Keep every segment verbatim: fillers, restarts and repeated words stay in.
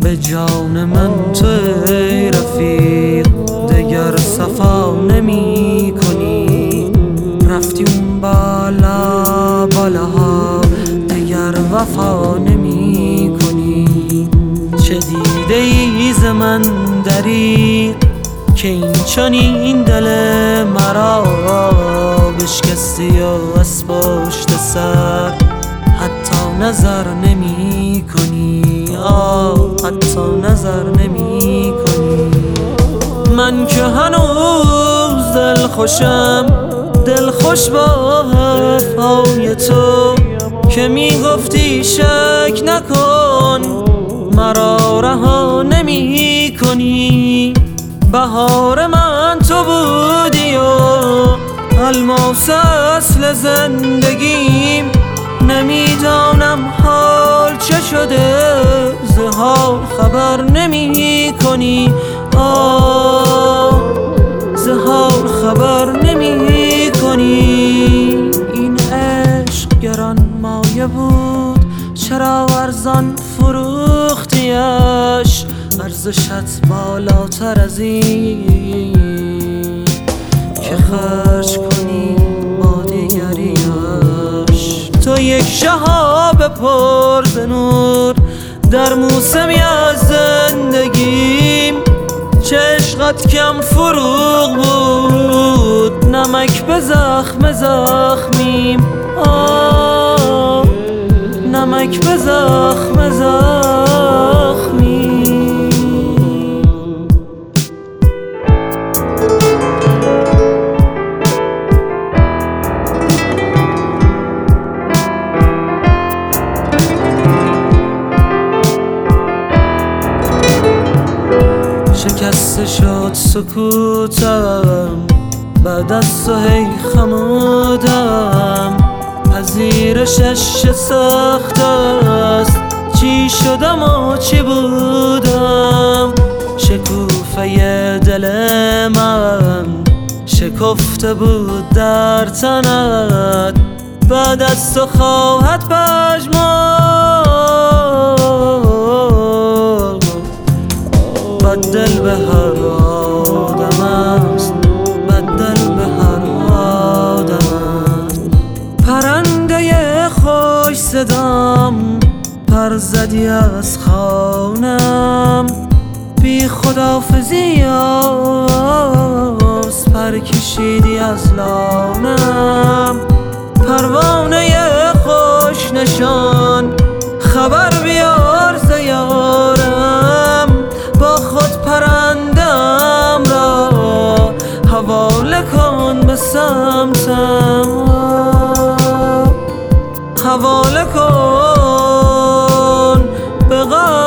به جان من تو ای رفیق دگر صفا نمی کنی. رفتی اون بالا بالاها دگر وفا نمی کنی. چه دیده ای ز من دری که این چنین دل مرا بشکستی و از پشت سر حتی نظر نمی کنی. آه حتی نظر نمی کنی. من که هنوز دل خوشم دل خوش با وفای تو که می گفتی شک نکن مرا رها نمی کنی. بهار من تو بودی و الماس اصل زندگیم. نمیدانم حال چه شده ز حال خبر نمی کنی. آه ز حال خبر نمی کنی. این عشق گران مایه بود چرا ارزان فروختیش. ارزشت بالاتر از این که خرج کنی با دیگریش. تو یک شهاب پر ز نور در موسمی از زندگیم. چه عشقت کم فروغ بود نمک به زخم زخمیم. آه نمک به زخم زخمیم. شکسته شد سکوتم بعد از تو هی خمودم. پذیرشش سخت است چی شدم و چی بودم. شکوفه دل من شکفته بود در تنت. بعد از تو خواهد پژمرد بدل به هر آدم است. بدل به هر آدم است. پرنده خوش صدام پر زدی از خانم. بی خداحافظی آس پر کشیدی از لانم. پروانه خوش نشان خبر بیار ز یارم. با خود پرندم را حواله کن به سمتم. حواله کن به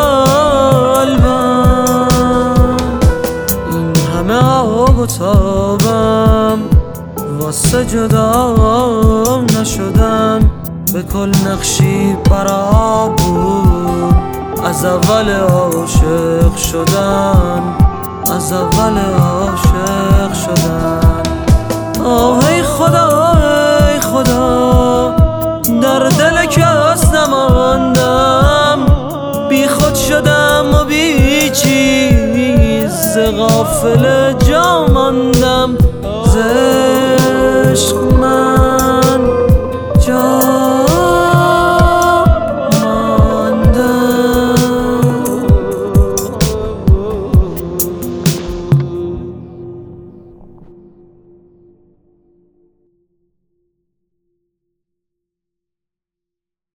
قلبم. این همه آب و تابم واسه جدا نشدن. به کل نقشی برا بود از اول عاشق شدن. از اول عاشق شدن. آه ای خدا ای خدا در دل کس نماندم. بی خود شدم و بی چیز غافل جا ماندم. ز عشق من